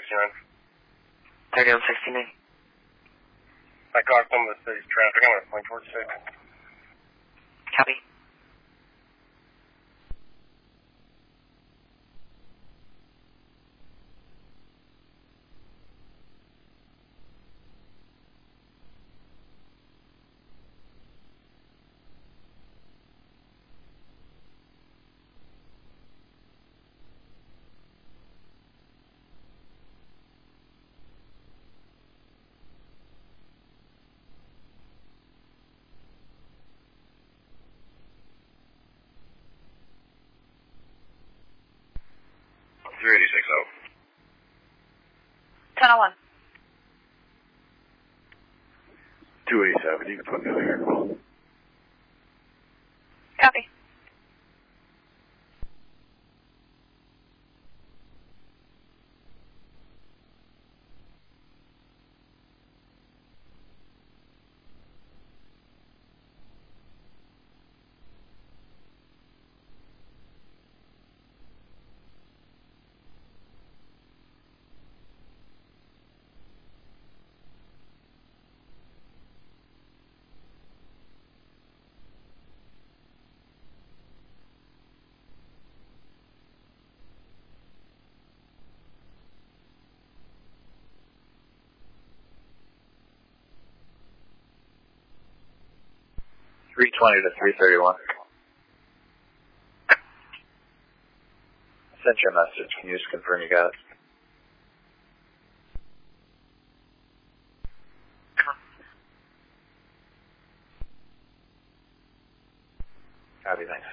3169. I caught some of the city's traffic. I'm going to point towards 6. Copy. Ten oh one. 287, you can put me on the air call. Copy. $320 to $331. Sent you a message. Can you just confirm you got it? Copy, thanks.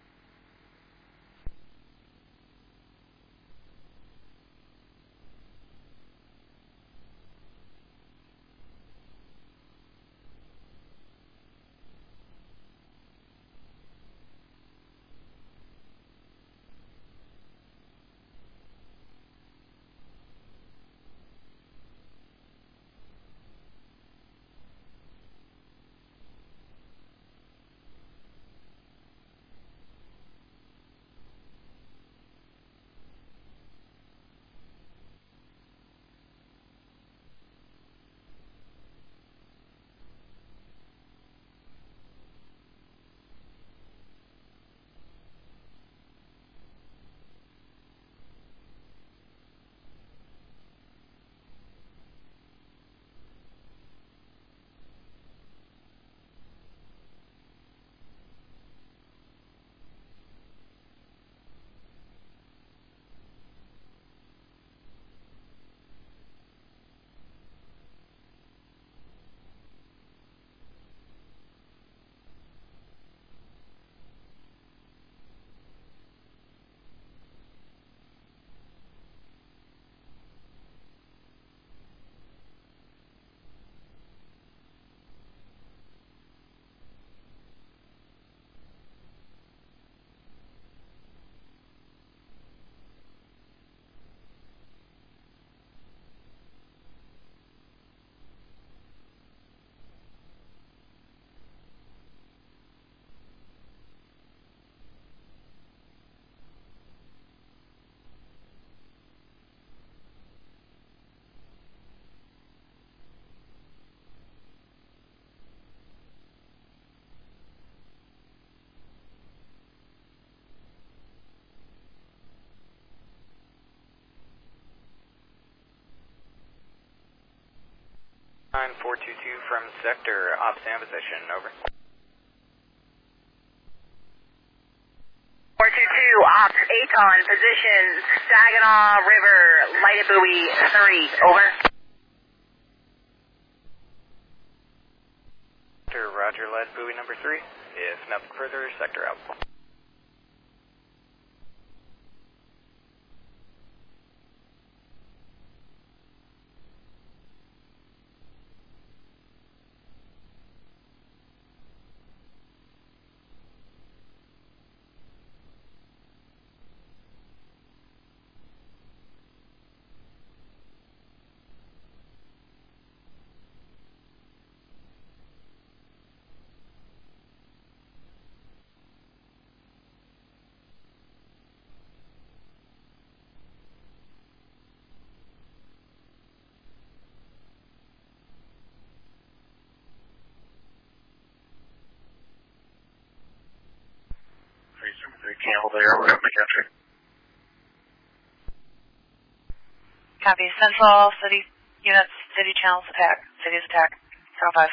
Line 422 from sector, op stand position, over. 422, ops, Aton, position, Saginaw River, lighted buoy 3, over. Sector, roger, lead buoy number 3. If nothing further, sector out. Campbell there. We're up McKinstry. Copy. Central City units, City channels attack. City's attack. 705.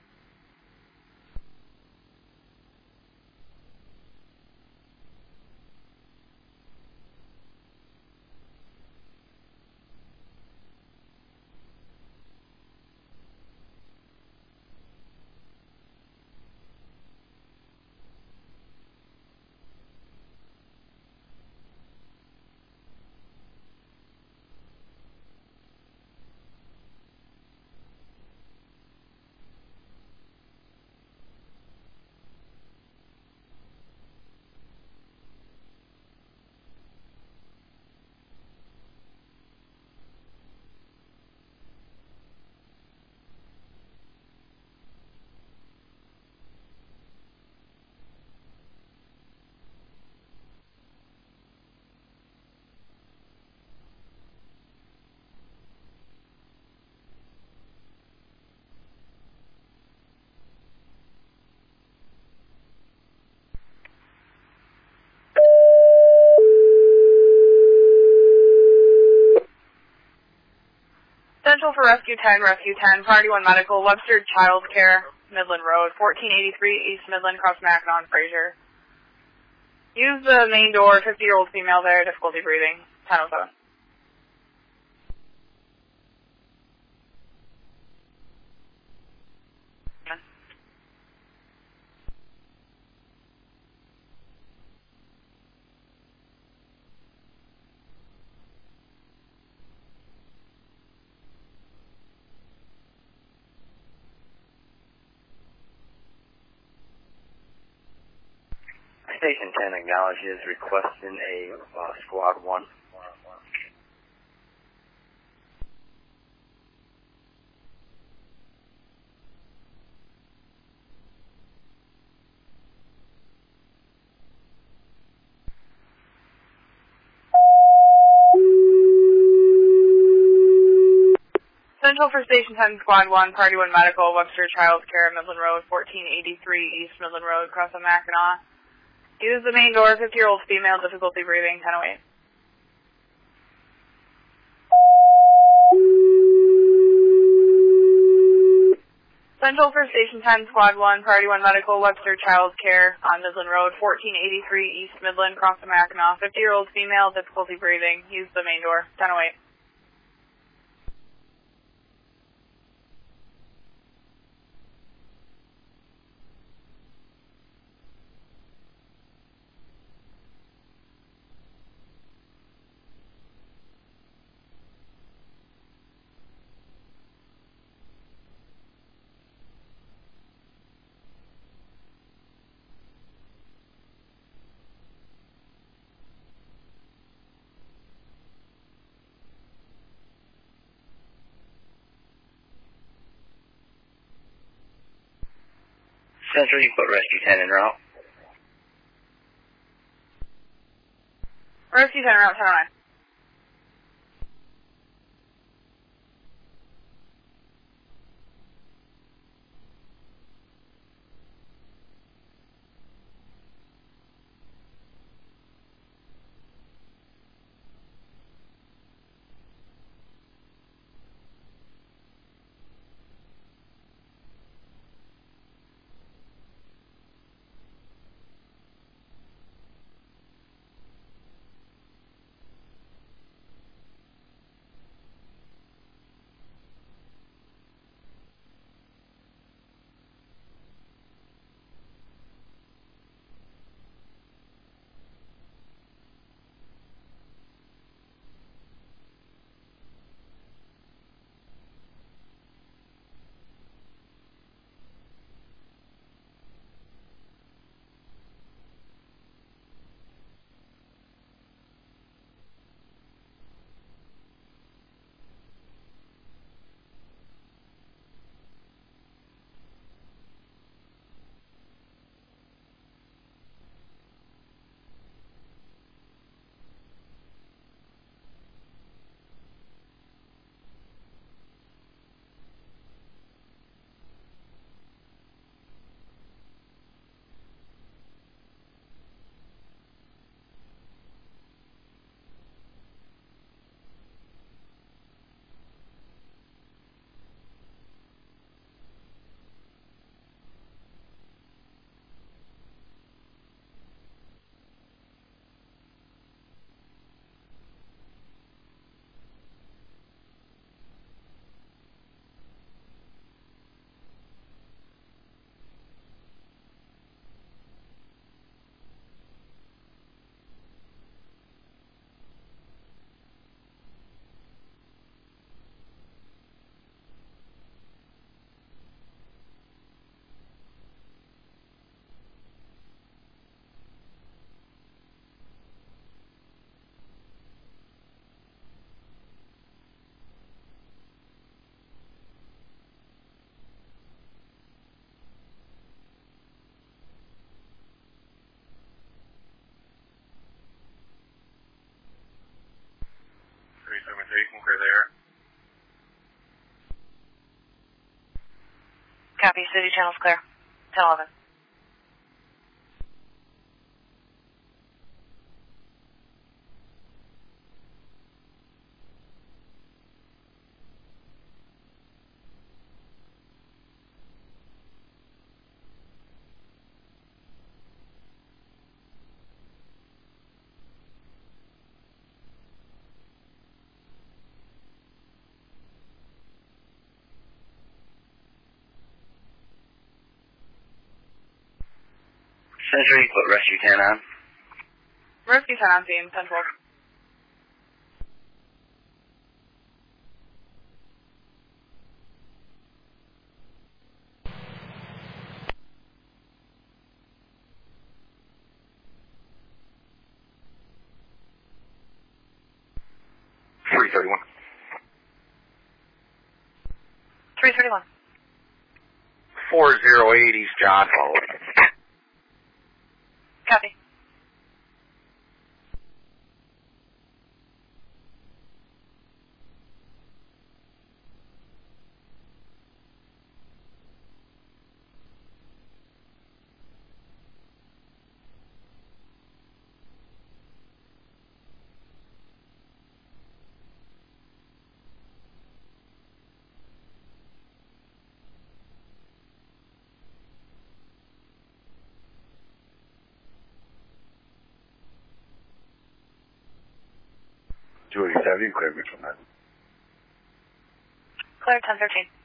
Central for Rescue 10, Priority 1 Medical, Webster Child Care, Midland Road, 1483 East Midland, across Mackinac and Fraser. Use the main door, 50-year-old female there, difficulty breathing, 1007. Station 10 acknowledges requesting a squad 1. Central for Station 10, Squad 1, Priority 1 Medical, Webster Child Care, Midland Road, 1483 East Midland Road, across the Mackinac. Use the main door, 50-year-old female, difficulty breathing, 1008. Central for Station 10, Squad 1, Priority 1 Medical, Webster Child Care on Midland Road, 1483 East Midland, across the Mackinac. 50-year-old female, difficulty breathing. Use the main door, 1008. Central, you put Rescue 10 en route. Rescue 10 route 1009. City channel's clear. 1011. Century, put Rescue 10 on. Rescue 10 on scene, 1012. $331. 331. 408 East John, follow. Copy. $287, you clear me from that. Clear 1013.